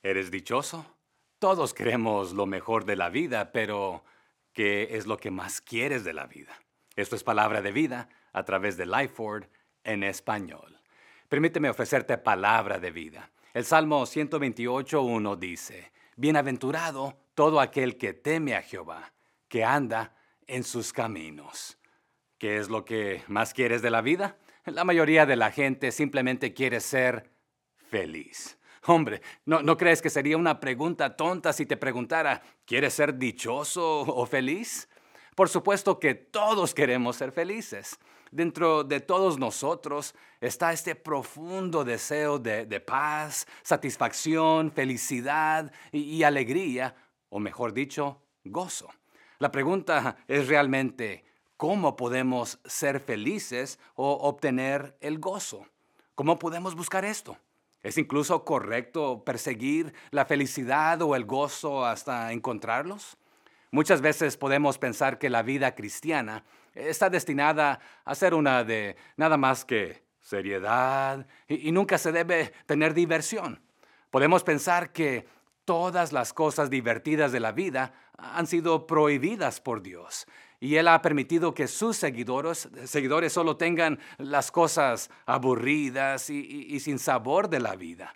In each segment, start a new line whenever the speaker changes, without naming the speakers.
¿Eres dichoso? Todos queremos lo mejor de la vida, pero ¿qué es lo que más quieres de la vida? Esto es Palabra de Vida a través de Lifeword en español. Permíteme ofrecerte palabra de vida. El Salmo 128:1 dice: Bienaventurado todo aquel que teme a Jehová, que anda en sus caminos. ¿Qué es lo que más quieres de la vida? La mayoría de la gente simplemente quiere ser feliz. Hombre, ¿no crees que sería una pregunta tonta si te preguntara, ¿quieres ser dichoso o feliz? Por supuesto que todos queremos ser felices. Dentro de todos nosotros está este profundo deseo de paz, satisfacción, felicidad y alegría, o mejor dicho, gozo. La pregunta es realmente, ¿cómo podemos ser felices o obtener el gozo? ¿Cómo podemos buscar esto? ¿Es incluso correcto perseguir la felicidad o el gozo hasta encontrarlos? Muchas veces podemos pensar que la vida cristiana está destinada a ser una de nada más que seriedad y nunca se debe tener diversión. Podemos pensar que todas las cosas divertidas de la vida han sido prohibidas por Dios y Él ha permitido que sus seguidores solo tengan las cosas aburridas y sin sabor de la vida.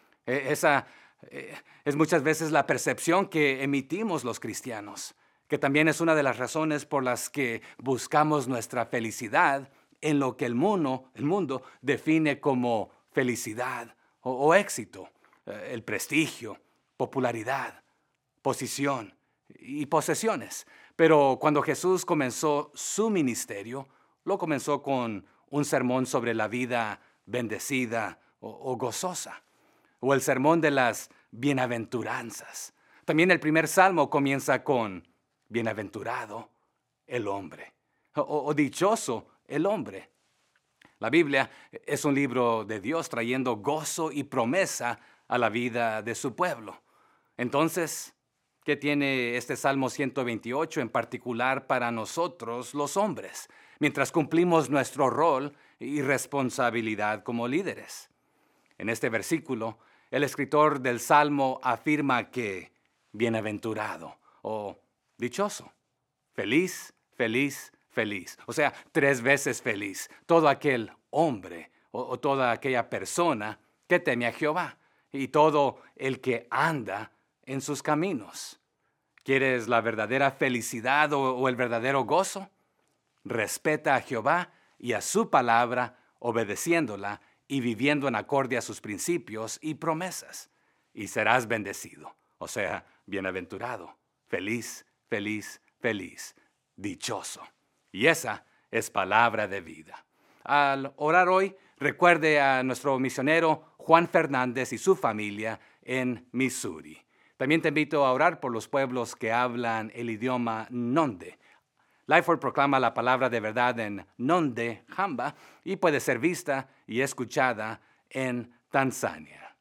Esa es muchas veces la percepción que emitimos los cristianos, que también es una de las razones por las que buscamos nuestra felicidad en lo que el mundo define como felicidad o éxito, el prestigio, popularidad, posición y posesiones. Pero cuando Jesús comenzó su ministerio, lo comenzó con un sermón sobre la vida bendecida o gozosa, o el sermón de las bienaventuranzas. También el primer salmo comienza con bienaventurado el hombre, o dichoso el hombre. La Biblia es un libro de Dios trayendo gozo y promesa a la vida de su pueblo. Entonces, ¿qué tiene este Salmo 128 en particular para nosotros los hombres, mientras cumplimos nuestro rol y responsabilidad como líderes? En este versículo, el escritor del Salmo afirma que bienaventurado o dichoso, feliz, feliz, feliz. O sea, 3 veces feliz. Todo aquel hombre o toda aquella persona que teme a Jehová y todo el que anda en sus caminos. ¿Quieres la verdadera felicidad o el verdadero gozo? Respeta a Jehová y a su palabra, obedeciéndola y viviendo en acorde a sus principios y promesas, y serás bendecido, o sea, bienaventurado, feliz, feliz, feliz, dichoso. Y esa es palabra de vida. Al orar hoy, recuerde a nuestro misionero Juan Fernández y su familia en Missouri. También te invito a orar por los pueblos que hablan el idioma Nonde. Lifeword proclama la palabra de verdad en Nonde, Jamba, y puede ser vista y escuchada en Tanzania.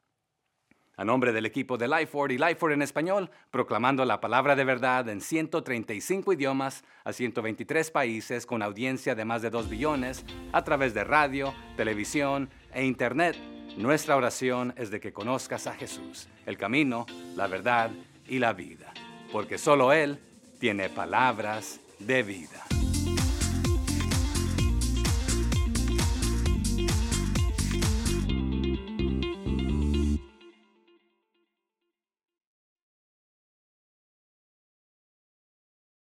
A nombre del equipo de Lifeword y Lifeword en español, proclamando la palabra de verdad en 135 idiomas a 123 países con audiencia de más de 2 billones a través de radio, televisión e internet, nuestra oración es de que conozcas a Jesús, el camino, la verdad y la vida, porque solo Él tiene palabras de vida.